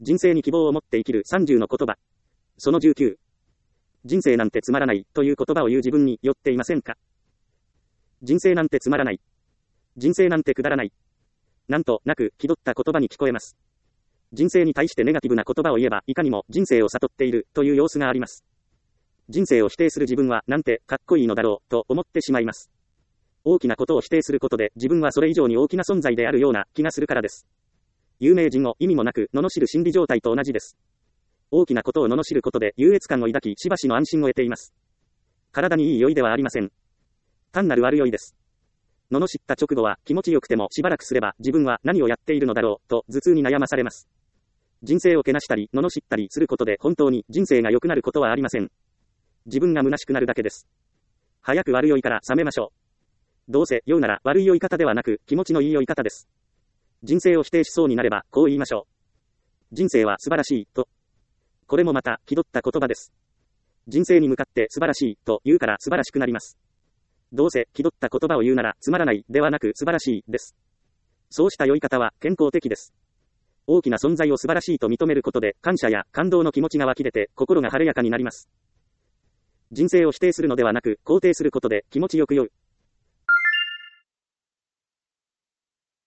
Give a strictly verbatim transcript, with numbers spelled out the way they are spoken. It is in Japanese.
人生に希望を持って生きるさんじゅうの言葉。そのじゅうきゅう。人生なんてつまらないという言葉を言う自分に酔っていませんか？人生なんてつまらない。人生なんてくだらない。なんとなく気取った言葉に聞こえます。人生に対してネガティブな言葉を言えばいかにも人生を悟っているという様子があります。人生を否定する自分はなんてかっこいいのだろうと思ってしまいます。大きなことを否定することで自分はそれ以上に大きな存在であるような気がするからです。有名人を意味もなく罵る心理状態と同じです。大きなことを罵ることで優越感を抱きしばしの安心を得ています。体にいい酔いではありません。単なる悪酔いです。罵った直後は気持ちよくてもしばらくすれば自分は何をやっているのだろうと頭痛に悩まされます。人生をけなしたり罵ったりすることで本当に人生が良くなることはありません。自分が虚しくなるだけです。早く悪酔いから覚めましょう。どうせ酔うなら悪い酔い方ではなく気持ちのいい酔い方です。人生を否定しそうになればこう言いましょう。人生は素晴らしいと。これもまた気取った言葉です。人生に向かって素晴らしいと言うから素晴らしくなります。どうせ気取った言葉を言うならつまらないではなく素晴らしいです。そうした酔い方は健康的です。大きな存在を素晴らしいと認めることで感謝や感動の気持ちが湧き出て心が晴れやかになります。人生を否定するのではなく肯定することで気持ちよく酔う。